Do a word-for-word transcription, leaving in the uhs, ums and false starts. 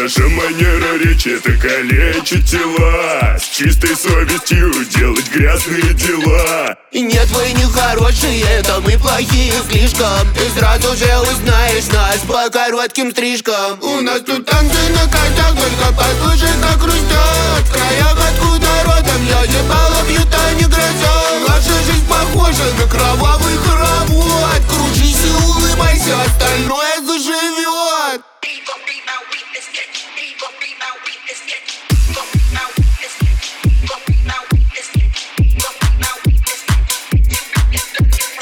Наша манера речи — это калечить тела, с чистой совестью делать грязные дела. И нет, вы не хорошие, это мы плохие слишком. Ты сразу же узнаешь нас по коротким стрижкам. У нас тут танцы на костях, только послушай, как хрустят. В краях